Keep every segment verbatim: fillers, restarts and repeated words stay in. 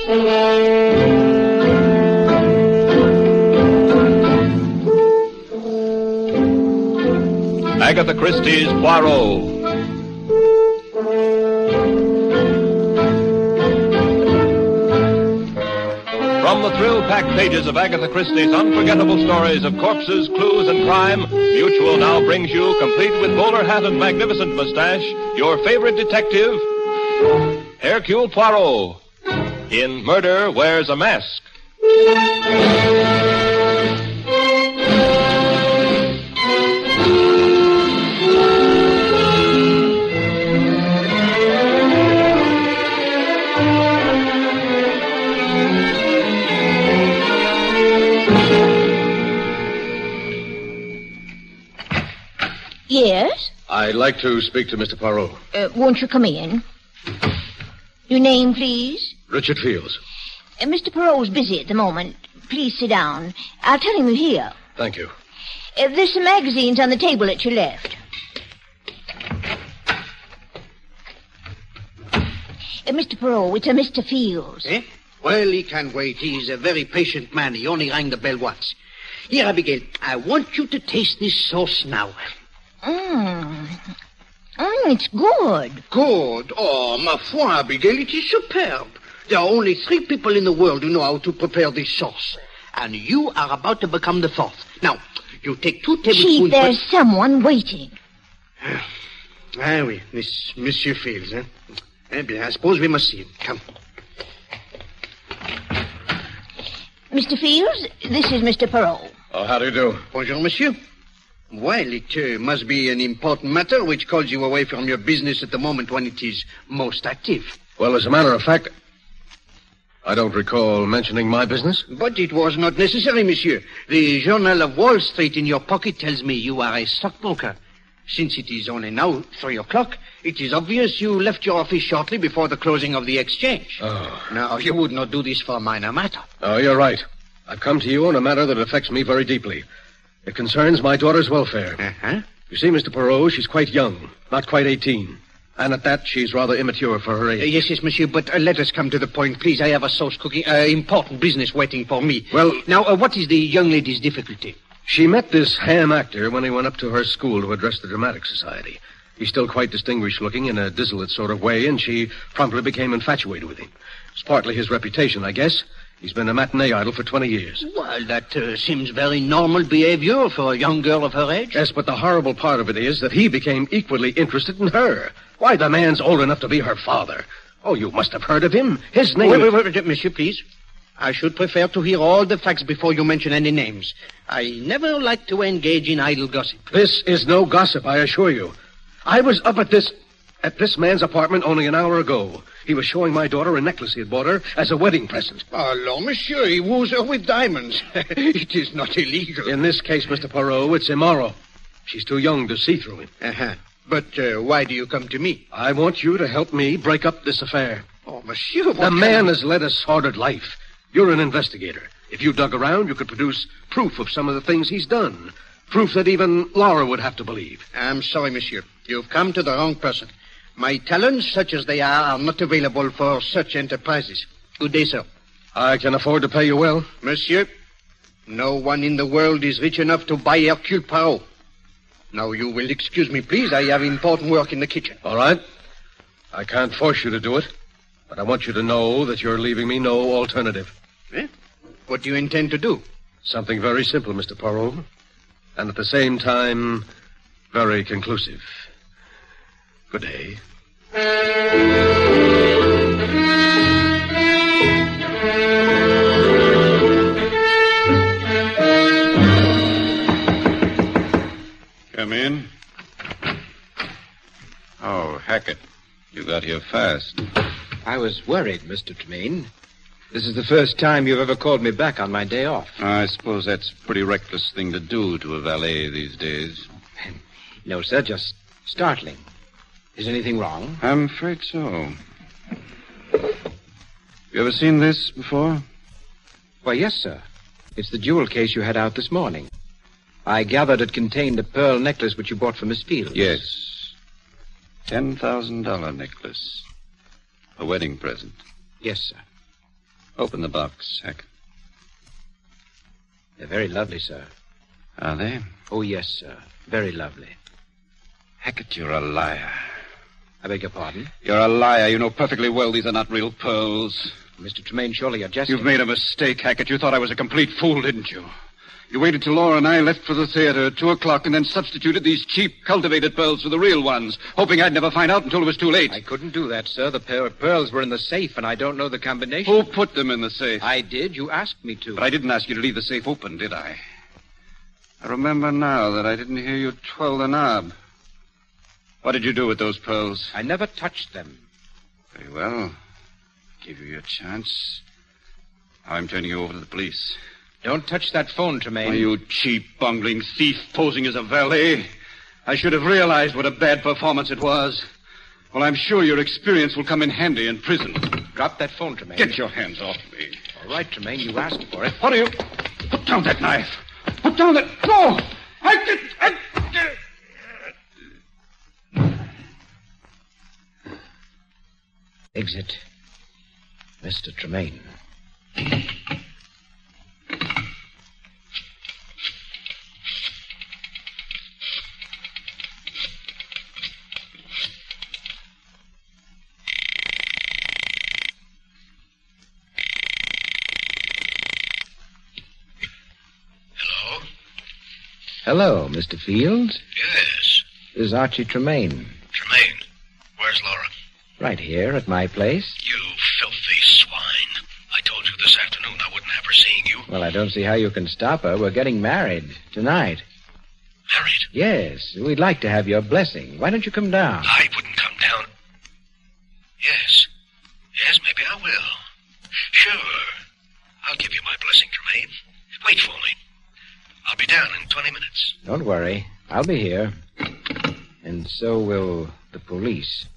Agatha Christie's Poirot. From the thrill-packed pages of Agatha Christie's unforgettable stories of corpses, clues, and crime, Mutual now brings you, complete with bowler hat and magnificent mustache, your favorite detective, Hercule Poirot, in Murder Wears a Mask. Yes? I'd like to speak to Mister Poirot. Uh, won't you come in? Your name, please? Richard Fields. Uh, Mister Poirot's busy at the moment. Please sit down. I'll tell him you're here. Thank you. Uh, there's some magazines on the table at your left. Uh, Mister Poirot, it's a Mister Fields. Eh? Well, he can wait. He's a very patient man. He only rang the bell once. Here, Abigail, I want you to taste this sauce now. Mmm. Mmm, it's good. Good? Oh, ma foi, Abigail, it is superb. There are only three people in the world who know how to prepare this sauce. And you are about to become the fourth. Now, you take two tablespoons... Chief, there's but... someone waiting. Ah, oui, this Monsieur Fields, eh? Eh bien, I suppose we must see him. Come. Mister Fields, this is Mister Poirot. Oh, how do you do? Bonjour, monsieur. Well, it uh, must be an important matter which calls you away from your business at the moment when it is most active. Well, as a matter of fact, I don't recall mentioning my business. But it was not necessary, monsieur. The Journal of Wall Street in your pocket tells me you are a stockbroker. Since it is only now three o'clock, it is obvious you left your office shortly before the closing of the exchange. Oh. Now, you would not do this for a minor matter. Oh, you're right. I've come to you on a matter that affects me very deeply. It concerns my daughter's welfare. Uh-huh. You see, Mister Poirot, she's quite young, not quite eighteen. And at that, she's rather immature for her age. Uh, yes, yes, monsieur, but uh, let us come to the point, please. I have a sauce cooking, uh, important business waiting for me. Well... Now, uh, what is the young lady's difficulty? She met this ham actor when he went up to her school to address the Dramatic Society. He's still quite distinguished-looking in a dissolute sort of way, and she promptly became infatuated with him. It's partly his reputation, I guess. He's been a matinee idol for twenty years. Well, that uh, seems very normal behavior for a young girl of her age. Yes, but the horrible part of it is that he became equally interested in her. Why, the man's old enough to be her father. Oh, you must have heard of him. His name... Wait, wait, wait, wait, monsieur, please. I should prefer to hear all the facts before you mention any names. I never like to engage in idle gossip. This is no gossip, I assure you. I was up at this... at this man's apartment only an hour ago. He was showing my daughter a necklace he had bought her as a wedding present. Alors, monsieur, he woos her with diamonds. It is not illegal. In this case, Mister Poirot, it's immoral. She's too young to see through him. Uh-huh. But uh, why do you come to me? I want you to help me break up this affair. Oh, monsieur, what The man of... has led a sordid life. You're an investigator. If you dug around, you could produce proof of some of the things he's done. Proof that even Laura would have to believe. I'm sorry, monsieur. You've come to the wrong person. My talents, such as they are, are not available for such enterprises. Good day, sir. I can afford to pay you well. Monsieur, no one in the world is rich enough to buy Hercule Poirot. Now, you will excuse me, please. I have important work in the kitchen. All right. I can't force you to do it, but I want you to know that you're leaving me no alternative. Eh? What do you intend to do? Something very simple, Mister Poirot, and at the same time, very conclusive. Good day. Come in. Oh, Hackett, you got here fast. I was worried, Mister Tremaine. This is the first time you've ever called me back on my day off. I suppose that's a pretty reckless thing to do to a valet these days. No, sir, just startling. Is anything wrong? I'm afraid so. You ever seen this before? Why, yes, sir. It's the jewel case you had out this morning. I gathered it contained a pearl necklace which you bought for Miss Fields. Yes. Ten thousand dollar necklace. A wedding present. Yes, sir. Open the box, Hackett. They're very lovely, sir. Are they? Oh, yes, sir. Very lovely. Hackett, you're a liar. I beg your pardon? You're a liar. You know perfectly well these are not real pearls. Mister Tremaine, surely you're jesting. You've made a mistake, Hackett. You thought I was a complete fool, didn't you? You waited till Laura and I left for the theater at two o'clock and then substituted these cheap, cultivated pearls for the real ones, hoping I'd never find out until it was too late. I couldn't do that, sir. The pair of pearls were in the safe, and I don't know the combination. Who put them in the safe? I did. You asked me to. But I didn't ask you to leave the safe open, did I? I remember now that I didn't hear you twirl the knob. What did you do with those pearls? I never touched them. Very well. Give you your chance. I'm turning you over to the police. Don't touch that phone, Tremaine. Are you cheap, bungling thief posing as a valet? I should have realized what a bad performance it was. Well, I'm sure your experience will come in handy in prison. Drop that phone, Tremaine. Get your hands off me. All right, Tremaine, you asked for it. What are you? Put down that knife. Put down that... No! I did... I... Exit. Mister Tremaine. Hello, Mister Fields. Yes. This is Archie Tremaine. Tremaine. Where's Laura? Right here at my place. You filthy swine. I told you this afternoon I wouldn't have her seeing you. Well, I don't see how you can stop her. We're getting married tonight. Married? Yes. We'd like to have your blessing. Why don't you come down? I wouldn't come down. Yes. Yes, maybe I will. Sure. I'll give you my blessing, Tremaine. Wait for me. I'll be down in twenty minutes. Don't worry. I'll be here. And so will the police.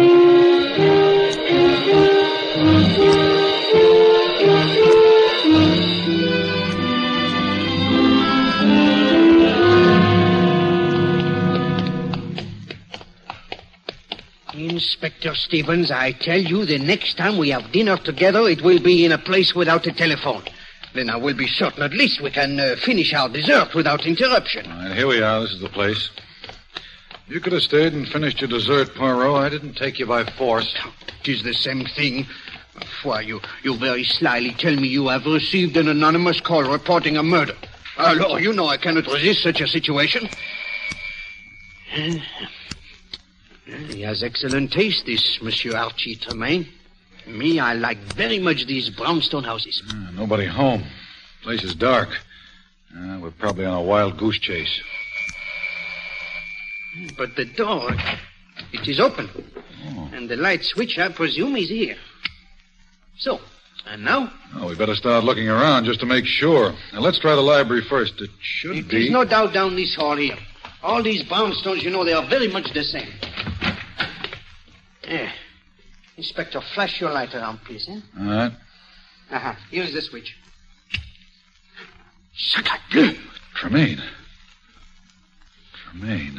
Inspector Stevens, I tell you, the next time we have dinner together, it will be in a place without a telephone. Then I will be certain at least we can uh, finish our dessert without interruption. All right, here we are. This is the place. You could have stayed and finished your dessert, Poirot. I didn't take you by force. It is the same thing. Why, you, you very slyly tell me you have received an anonymous call reporting a murder. Alors, you know I cannot resist such a situation. He has excellent taste, this Monsieur Archie Tremaine. Me, I like very much these brownstone houses. Uh, nobody home. Place is dark. Uh, we're probably on a wild goose chase. But the door, it is open. Oh. And the light switch, I presume, is here. So, and now? Oh, we better start looking around just to make sure. Now, let's try the library first. It should It be... is no doubt down this hall here. All these brownstones, you know, they are very much the same. Yeah. Inspector, flash your light around, please, eh? All right. Uh-huh. Here's the switch. Sacre. Tremaine. Tremaine.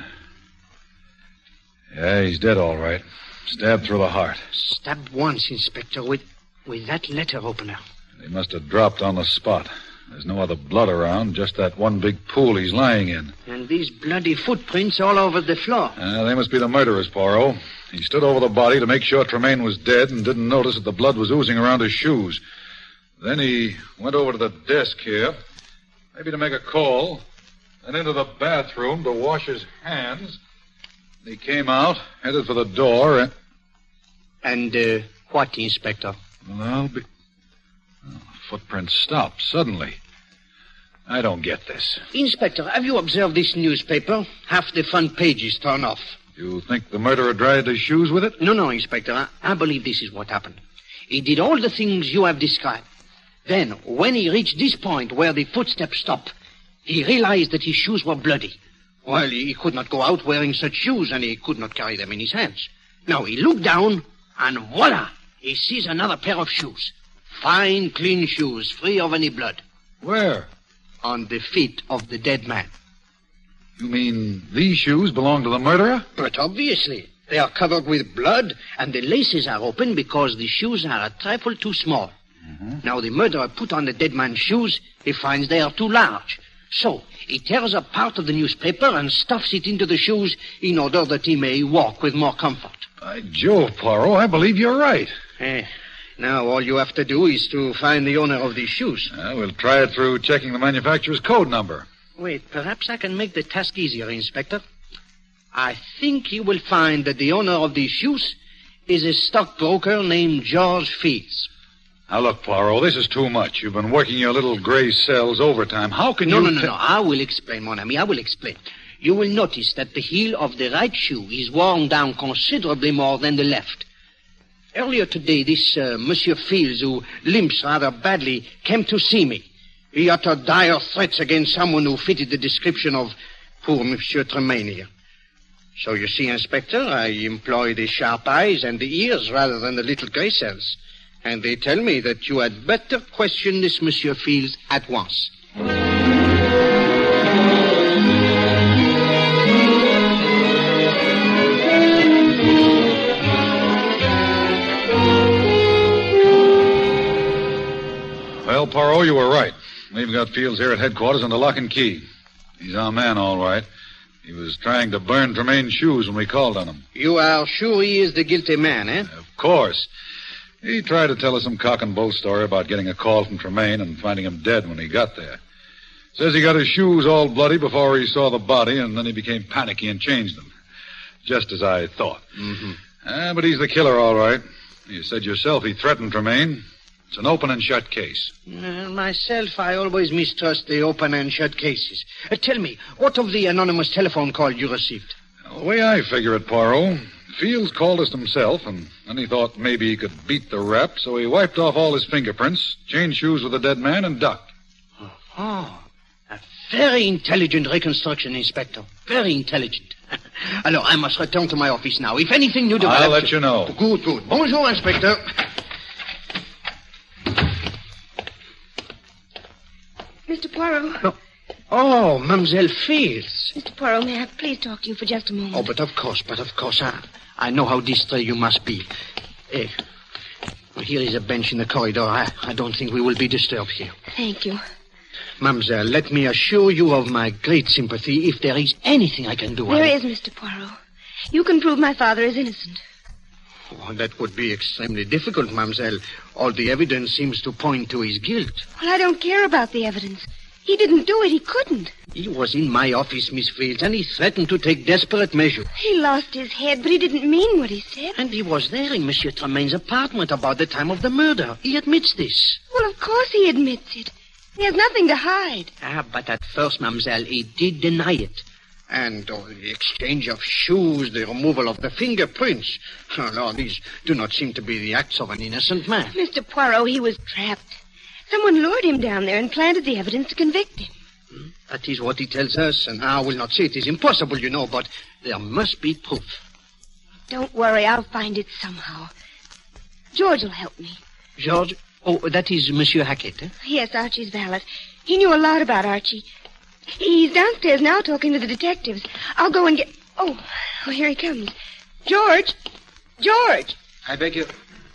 Yeah, he's dead, all right. Stabbed through the heart. Stabbed once, Inspector, with, with that letter opener. He must have dropped on the spot. There's no other blood around, just that one big pool he's lying in. And these bloody footprints all over the floor. Uh, they must be the murderers, Poirot. He stood over the body to make sure Tremaine was dead and didn't notice that the blood was oozing around his shoes. Then he went over to the desk here, maybe to make a call, and into the bathroom to wash his hands. He came out, headed for the door, and... And, uh, what, Inspector? Well, I'll be... Oh, the footprints stopped suddenly. I don't get this. Inspector, have you observed this newspaper? Half the front page is torn off. You think the murderer dried his shoes with it? No, no, Inspector. I, I believe this is what happened. He did all the things you have described. Then, when he reached this point where the footsteps stopped, he realized that his shoes were bloody. Well, he could not go out wearing such shoes, and he could not carry them in his hands. Now, he looked down, and voila! He sees another pair of shoes. Fine, clean shoes, free of any blood. Where? On the feet of the dead man. You mean these shoes belong to the murderer? But obviously. They are covered with blood, and the laces are open because the shoes are a trifle too small. Mm-hmm. Hmm? Now, the murderer put on the dead man's shoes. He finds they are too large. So, he tears up part of the newspaper and stuffs it into the shoes in order that he may walk with more comfort. By Jove, Poirot, I believe you're right. Eh, now all you have to do is to find the owner of these shoes. Uh, we'll try it through checking the manufacturer's code number. Wait, perhaps I can make the task easier, Inspector. I think you will find that the owner of these shoes is a stockbroker named George Fields. Now, look, Poirot, this is too much. You've been working your little gray cells overtime. How can no, you... No, no, t- no, no. I will explain, mon ami. I will explain. You will notice that the heel of the right shoe is worn down considerably more than the left. Earlier today, this uh, Monsieur Fields, who limps rather badly, came to see me. He uttered dire threats against someone who fitted the description of poor Monsieur Tremaine here. So you see, Inspector, I employ the sharp eyes and the ears rather than the little gray cells. And they tell me that you had better question this Monsieur Fields at once. Well, Poirot, you were right. We've got Fields here at headquarters under lock and key. He's our man, all right. He was trying to burn Tremaine's shoes when we called on him. You are sure he is the guilty man, eh? Of course. He tried to tell us some cock and bull story about getting a call from Tremaine and finding him dead when he got there. Says he got his shoes all bloody before he saw the body, and then he became panicky and changed them. Just as I thought. Mm-hmm. Ah, but he's the killer, all right. You said yourself he threatened Tremaine. It's an open and shut case. Uh, myself, I always mistrust the open and shut cases. Uh, tell me, what of the anonymous telephone call you received? The way I figure it, Poirot, Fields called us himself, and then he thought maybe he could beat the rap, so he wiped off all his fingerprints, changed shoes with the dead man, and ducked. Oh, oh. A very intelligent reconstruction, Inspector. Very intelligent. Alors, I must return to my office now. If anything new develops... I'll let you know. Good, good. Bonjour, Inspector. Mister Poirot. No. Oh, Mademoiselle Fields. Mister Poirot, may I please talk to you for just a moment? Oh, but of course, but of course. I, I know how distressed you must be. Eh, well, here is a bench in the corridor. I, I don't think we will be disturbed here. Thank you. Mademoiselle, let me assure you of my great sympathy if there is anything I can do. There I... is, Mister Poirot. You can prove my father is innocent. Oh, that would be extremely difficult, Mademoiselle. All the evidence seems to point to his guilt. Well, I don't care about the evidence. He didn't do it. He couldn't. He was in my office, Miss Fields, and he threatened to take desperate measures. He lost his head, but he didn't mean what he said. And he was there in Monsieur Tremaine's apartment about the time of the murder. He admits this. Well, of course he admits it. He has nothing to hide. Ah, but at first, Mademoiselle, he did deny it. And oh, the exchange of shoes, the removal of the fingerprints. Oh, no, these do not seem to be the acts of an innocent man. Mister Poirot, he was trapped. Someone lured him down there and planted the evidence to convict him. Hmm? That is what he tells us, and I will not say it is impossible, you know, but there must be proof. Don't worry, I'll find it somehow. George will help me. George? Oh, that is Monsieur Hackett, eh? Yes, Archie's valet. He knew a lot about Archie. He's downstairs now talking to the detectives. I'll go and get... Oh, oh, here he comes. George! George! I beg you...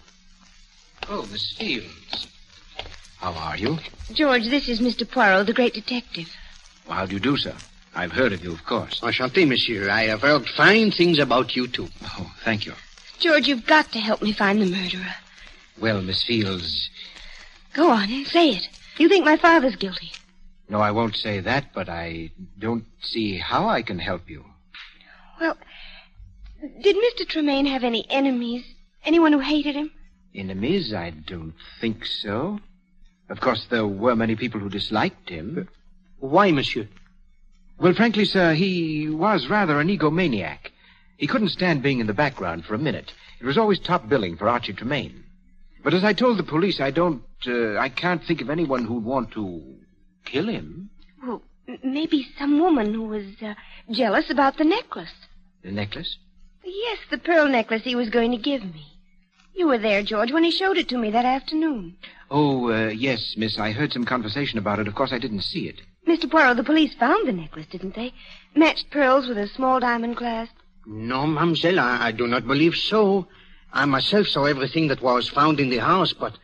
Oh, Miss Fields. How are you? George, this is Mister Poirot, the great detective. Well, how do you do, sir? I've heard of you, of course. Enchanté, monsieur. I have heard fine things about you, too. Oh, thank you. George, you've got to help me find the murderer. Well, Miss Fields... Go on, say it. You think my father's guilty. No, I won't say that, but I don't see how I can help you. Well, did Mister Tremaine have any enemies? Anyone who hated him? Enemies? I don't think so. Of course, there were many people who disliked him. Why, monsieur? Well, frankly, sir, he was rather an egomaniac. He couldn't stand being in the background for a minute. It was always top billing for Archie Tremaine. But as I told the police, I don't, uh, I can't think of anyone who'd want to kill him. Well, maybe some woman who was uh, jealous about the necklace. The necklace? Yes, the pearl necklace he was going to give me. You were there, George, when he showed it to me that afternoon. Oh, uh, yes, miss. I heard some conversation about it. Of course, I didn't see it. Mister Poirot, the police found the necklace, didn't they? Matched pearls with a small diamond clasp. No, mademoiselle, I, I do not believe so. I myself saw everything that was found in the house, but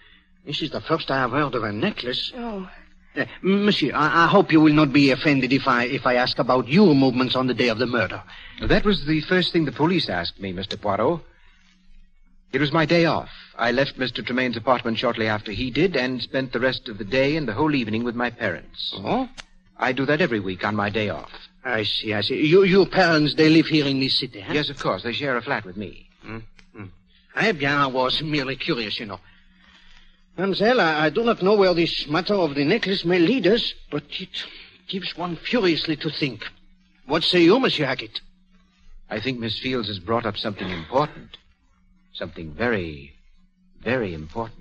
This is the first I have heard of a necklace. Oh. Uh, monsieur, I, I hope you will not be offended if I if I ask about your movements on the day of the murder. That was the first thing the police asked me, Mister Poirot. It was my day off. I left Mister Tremaine's apartment shortly after he did and spent the rest of the day and the whole evening with my parents. Oh? I do that every week on my day off. I see, I see. You, your parents, they live here in this city, huh? Yes, of course. They share a flat with me. Mm-hmm. Eh bien, I was merely curious, you know. Mademoiselle, I, I do not know where this matter of the necklace may lead us, but it gives one furiously to think. What say you, Monsieur Hackett? I think Miss Fields has brought up something important. Something very, very important.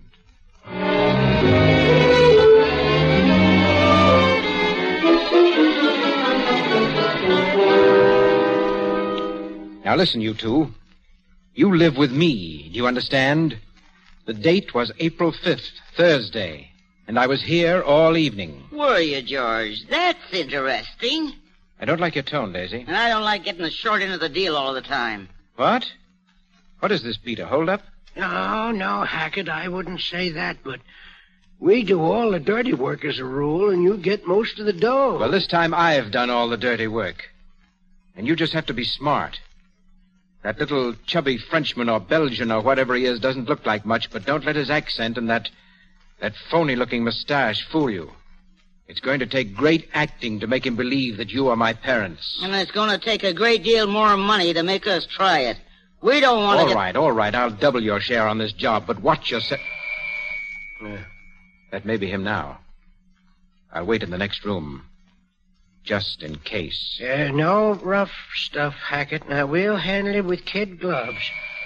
Now listen, you two. You live with me, do you understand? The date was April fifth, Thursday, and I was here all evening. Were you, George? That's interesting. I don't like your tone, Daisy. And I don't like getting the short end of the deal all the time. What? What is this, Peter? Hold up? No, no, Hackett, I wouldn't say that, but we do all the dirty work as a rule, and you get most of the dough. Well, this time I've done all the dirty work. And you just have to be smart. That little chubby Frenchman or Belgian or whatever he is doesn't look like much, but don't let his accent and that that phony-looking mustache fool you. It's going to take great acting to make him believe that you are my parents. And it's going to take a great deal more money to make us try it. We don't want to All get... right, all right. I'll double your share on this job, but watch yourself. Uh, that may be him now. I'll wait in the next room. Just in case. Uh, no rough stuff, Hackett. Now, we'll handle it with kid gloves.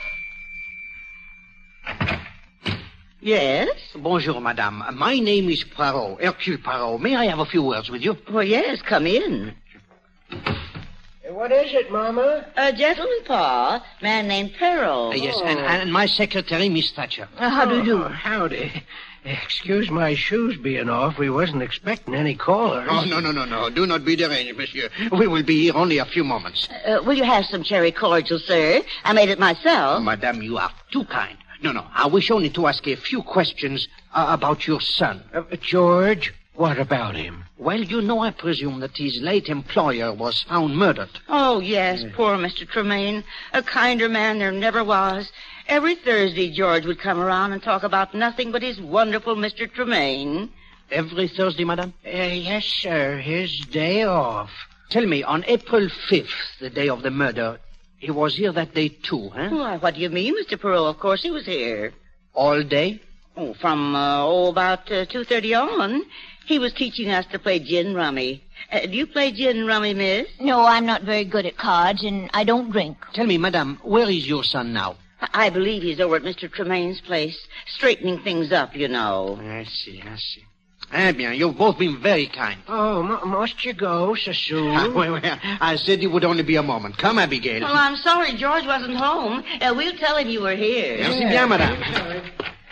Yes? Bonjour, madame. My name is Poirot, Hercule Poirot. May I have a few words with you? Well, yes, come in. Uh, what is it, Mama? A gentleman, Pa. Man named Peril. Uh, yes, and, and my secretary, Miss Thatcher. Uh, how do you do? Oh, howdy. Excuse my shoes being off. We wasn't expecting any callers. Oh, no, no, no, no. Do not be deranged, monsieur. We will be here only a few moments. Uh, will you have some cherry cordial, sir? I made it myself. Oh, madame, you are too kind. No, no. I wish only to ask a few questions uh, about your son. Uh, George, what about him? Well, you know, I presume that his late employer was found murdered. Oh, yes, poor Mister Tremaine. A kinder man there never was. Every Thursday, George would come around and talk about nothing but his wonderful Mister Tremaine. Every Thursday, madame? Uh, yes, sir. His day off. Tell me, on April fifth, the day of the murder, he was here that day, too, huh? Why, what do you mean, Mister Perrault? Of course he was here. All day? Oh, from, uh, oh, about uh, two thirty on. He was teaching us to play gin rummy. Uh, do you play gin rummy, miss? No, I'm not very good at cards, and I don't drink. Tell me, madame, where is your son now? I, I believe he's over at Mister Tremaine's place, straightening things up, you know. I see, I see. Eh bien, you've both been very kind. Oh, m- must you go so soon? Ah, well, well, I said it would only be a moment. Come, Abigail. Well, I'm sorry George wasn't home. Uh, we'll tell him you were here. Merci bien, madame.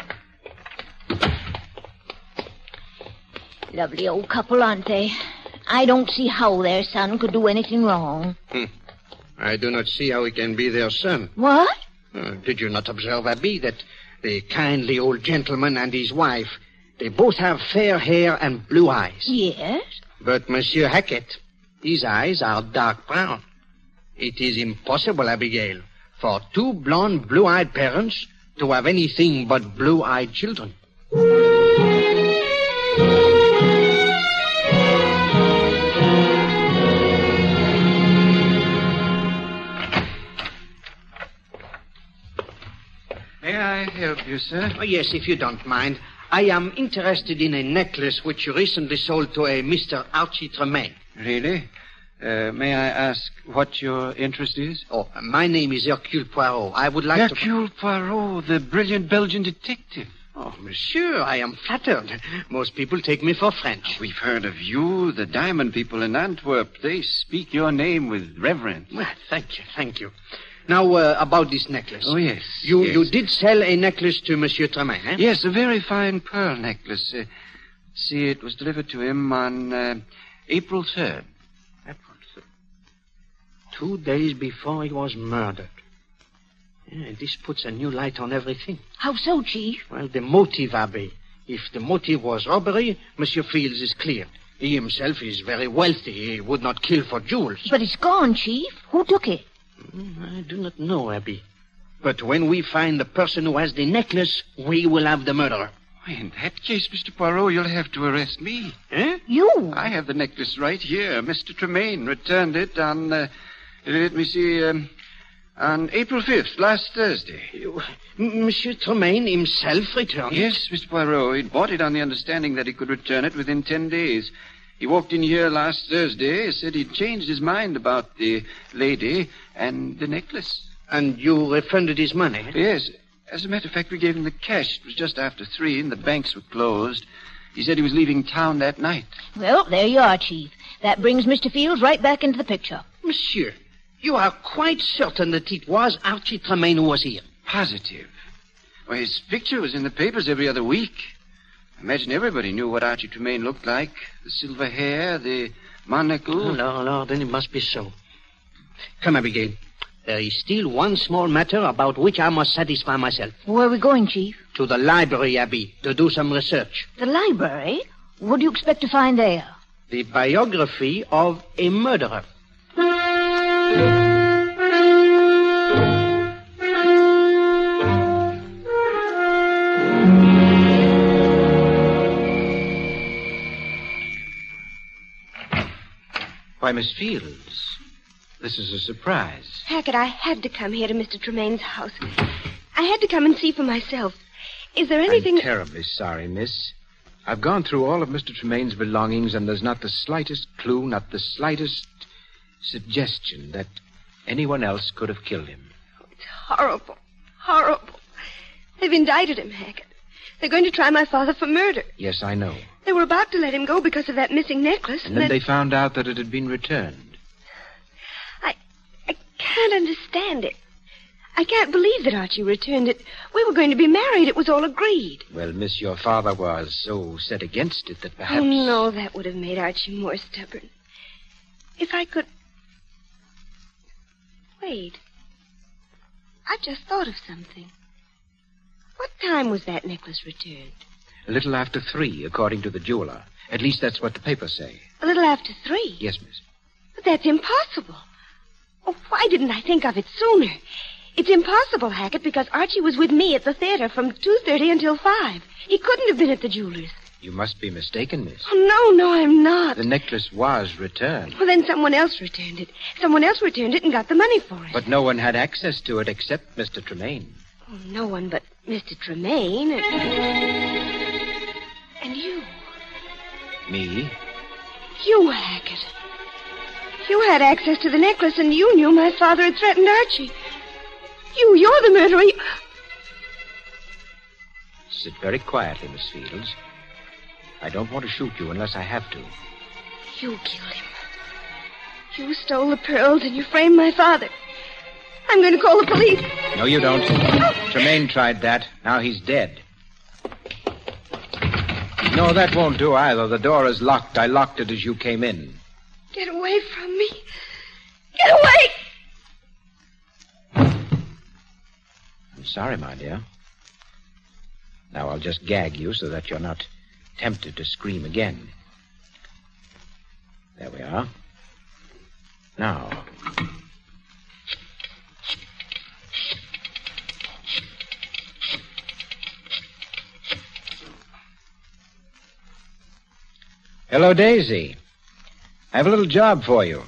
Lovely old couple, aren't they? I don't see how their son could do anything wrong. Hmm. I do not see how he can be their son. What? Uh, did you not observe, Abby, that the kindly old gentleman and his wife, they both have fair hair and blue eyes? Yes. But Monsieur Hackett, his eyes are dark brown. It is impossible, Abigail, for two blonde, blue-eyed parents to have anything but blue-eyed children. May I help you, sir? Oh, yes, if you don't mind. I am interested in a necklace which you recently sold to a Mister Archie Tremaine. Really? Uh, may I ask what your interest is? Oh, my name is Hercule Poirot. I would like Hercule to... Poirot, the brilliant Belgian detective. Oh, monsieur, I am flattered. Most people take me for French. We've heard of you, the diamond people in Antwerp. They speak your name with reverence. Well, thank you, thank you. Now, uh, about this necklace. Oh, yes. You yes. you did sell a necklace to Monsieur Tremaine, eh? Yes, a very fine pearl necklace. Uh, see, it was delivered to him on uh, April third. April third. Two days before he was murdered. Yeah, this puts a new light on everything. How so, Chief? Well, the motive, Abbe. If the motive was robbery, Monsieur Fields is clear. He himself is very wealthy. He would not kill for jewels. But it's gone, Chief. Who took it? I do not know, Abby. But when we find the person who has the necklace, we will have the murderer. In that case, Mister Poirot, you'll have to arrest me. Eh? You? I have the necklace right here. Mister Tremaine returned it on, uh, let me see, um, on April fifth, last Thursday. You, Monsieur Tremaine himself returned it? Yes, Mister Poirot. He bought it on the understanding that he could return it within ten days. He walked in here last Thursday, said he'd changed his mind about the lady and the necklace. And you refunded his money? Yes. As a matter of fact, we gave him the cash. It was just after three, and the banks were closed. He said he was leaving town that night. Well, there you are, Chief. That brings Mister Fields right back into the picture. Monsieur, you are quite certain that it was Archie Tremaine who was here? Positive. Well, his picture was in the papers every other week. I imagine everybody knew what Archie Tremaine looked like. The silver hair, the monocle. Oh, no, no, then it must be so. Come, Abigail. There is still one small matter about which I must satisfy myself. Where are we going, Chief? To the library, Abby, to do some research. The library? What do you expect to find there? The biography of a murderer. Why, Miss Fields, this is a surprise. Hackett, I had to come here to Mister Tremaine's house. I had to come and see for myself. Is there anything... I'm terribly sorry, miss. I've gone through all of Mister Tremaine's belongings, and there's not the slightest clue, not the slightest suggestion that anyone else could have killed him. Oh, it's horrible. Horrible. They've indicted him, Hackett. They're going to try my father for murder. Yes, I know. They were about to let him go because of that missing necklace. And then they found out that it had been returned. I... I can't understand it. I can't believe that Archie returned it. We were going to be married. It was all agreed. Well, miss, your father was so set against it that perhaps... Oh, no, that would have made Archie more stubborn. If I could... Wait. I've just thought of something. What time was that necklace returned? A little after three, according to the jeweler. At least that's what the papers say. A little after three? Yes, miss. But that's impossible. Oh, why didn't I think of it sooner? It's impossible, Hackett, because Archie was with me at the theater from two thirty until five. He couldn't have been at the jeweler's. You must be mistaken, miss. Oh, no, no, I'm not. The necklace was returned. Well, then someone else returned it. Someone else returned it and got the money for it. But no one had access to it except Mister Tremaine. Oh, no one but Mister Tremaine. And you. Me? You, Hackett. You had access to the necklace, and you knew my father had threatened Archie. You, you're the murderer. You... Sit very quietly, Miss Fields. I don't want to shoot you unless I have to. You killed him. You stole the pearls, and you framed my father. I'm going to call the police. No, you don't. Tremaine tried that. Now he's dead. No, that won't do either. The door is locked. I locked it as you came in. Get away from me. Get away! I'm sorry, my dear. Now I'll just gag you so that you're not tempted to scream again. There we are. Now... Hello, Daisy. I have a little job for you.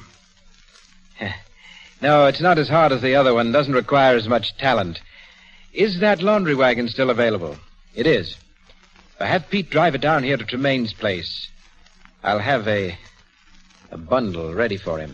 No, it's not as hard as the other one. Doesn't require as much talent. Is that laundry wagon still available? It is. If I have Pete drive it down here to Tremaine's place, I'll have a, a bundle ready for him.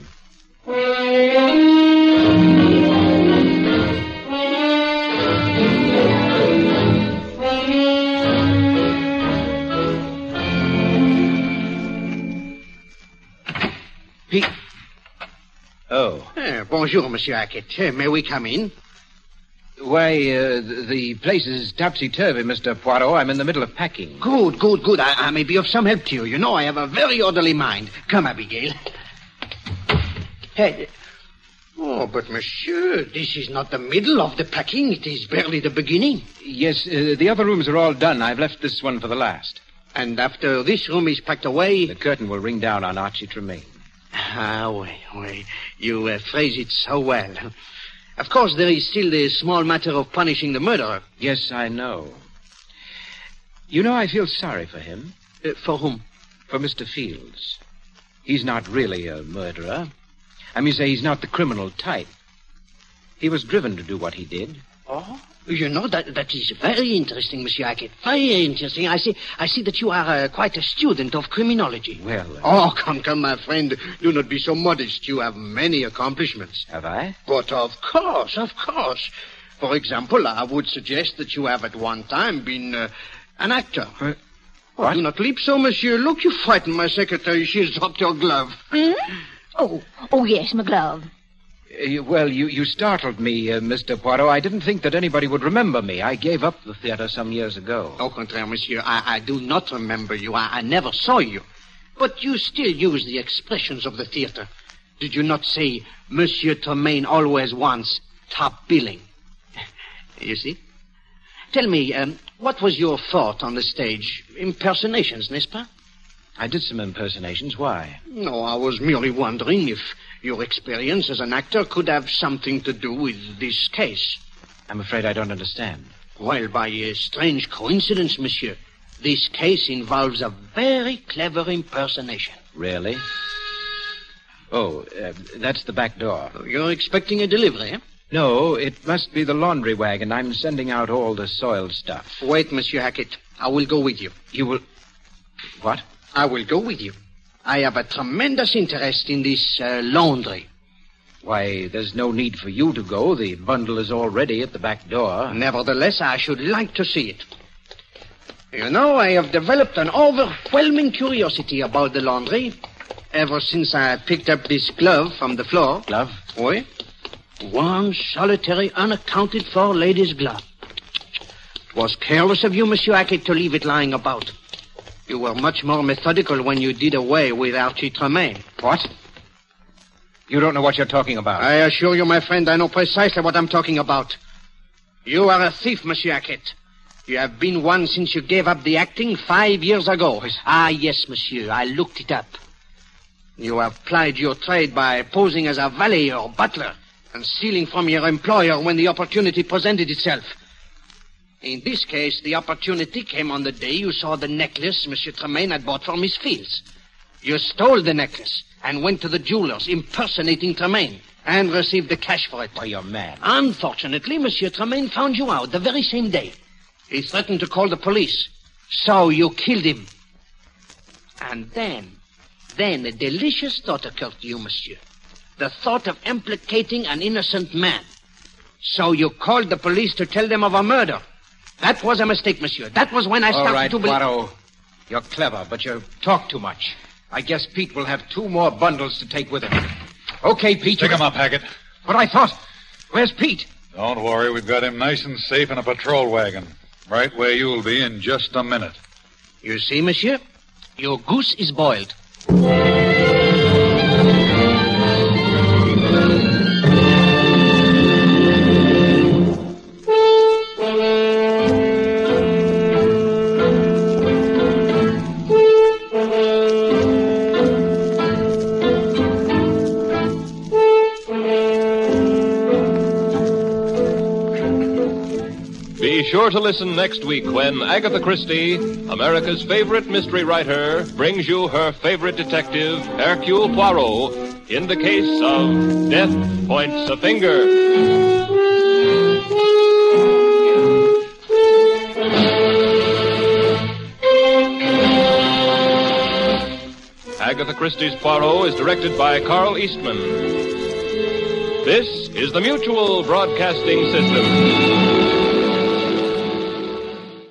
Pete. Oh. Uh, bonjour, Monsieur Hackett. Uh, may we come in? Why, uh, the, the place is topsy-turvy, Mister Poirot. I'm in the middle of packing. Good, good, good. I, I may be of some help to you. You know, I have a very orderly mind. Come, Abigail. Hey, Oh, but monsieur, this is not the middle of the packing. It is barely the beginning. Yes, uh, the other rooms are all done. I've left this one for the last. And after this room is packed away... The curtain will ring down on Archie Tremaine. Ah, oui, oui. You uh, phrase it so well. Of course, there is still the small matter of punishing the murderer. Yes, I know. You know, I feel sorry for him. Uh, for whom? For Mister Fields. He's not really a murderer. I mean, say he's not the criminal type. He was driven to do what he did. Oh? You know, that that is very interesting, Monsieur Hackett. Very interesting. I see I see that you are uh, quite a student of criminology. Well... Uh... Oh, come, come, my friend. Do not be so modest. You have many accomplishments. Have I? But of course, of course. For example, I would suggest that you have at one time been uh, an actor. Uh, what? Oh, do not leap so, monsieur. Look, you frightened my secretary. She has dropped your glove. Hmm? Oh, oh, yes, my glove. Uh, well, you, you startled me, uh, Mister Poirot. I didn't think that anybody would remember me. I gave up the theater some years ago. Au contraire, monsieur. I, I do not remember you. I, I never saw you. But you still use the expressions of the theater. Did you not say, Monsieur Tremaine always wants top billing? You see? Tell me, um, what was your thought on the stage? Impersonations, n'est-ce pas? I did some impersonations. Why? No, I was merely wondering if your experience as an actor could have something to do with this case. I'm afraid I don't understand. Well, by a strange coincidence, monsieur, this case involves a very clever impersonation. Really? Oh, uh, that's the back door. You're expecting a delivery, eh? No, it must be the laundry wagon. I'm sending out all the soiled stuff. Wait, Monsieur Hackett. I will go with you. You will... What? I will go with you. I have a tremendous interest in this uh, laundry. Why, there's no need for you to go. The bundle is already at the back door. Nevertheless, I should like to see it. You know, I have developed an overwhelming curiosity about the laundry ever since I picked up this glove from the floor. Glove? Oui. One solitary, unaccounted-for lady's glove. It was careless of you, Monsieur Hackett, to leave it lying about. You were much more methodical when you did away with Archie Tremaine. What? You don't know what you're talking about. I assure you, my friend, I know precisely what I'm talking about. You are a thief, Monsieur Hackett. You have been one since you gave up the acting five years ago. Ah, yes, monsieur, I looked it up. You have plied your trade by posing as a valet or butler and stealing from your employer when the opportunity presented itself. In this case, the opportunity came on the day you saw the necklace Monsieur Tremaine had bought for Miss Fields. You stole the necklace and went to the jeweler's impersonating Tremaine and received the cash for it. Why, you're mad. Unfortunately, Monsieur Tremaine found you out the very same day. He threatened to call the police. So you killed him. And then, then a delicious thought occurred to you, monsieur. The thought of implicating an innocent man. So you called the police to tell them of a murder. That was a mistake, monsieur. That was when I started All right, to believe... Poirot. You're clever, but you talk too much. I guess Pete will have two more bundles to take with him. Okay, Pete. Pick him up, Hackett. But I thought... Where's Pete? Don't worry, we've got him nice and safe in a patrol wagon. Right where you'll be in just a minute. You see, monsieur? Your goose is boiled. Be sure to listen next week when Agatha Christie, America's favorite mystery writer, brings you her favorite detective, Hercule Poirot, in the case of Death Points a Finger. Agatha Christie's Poirot is directed by Carl Eastman. This is the Mutual Broadcasting System.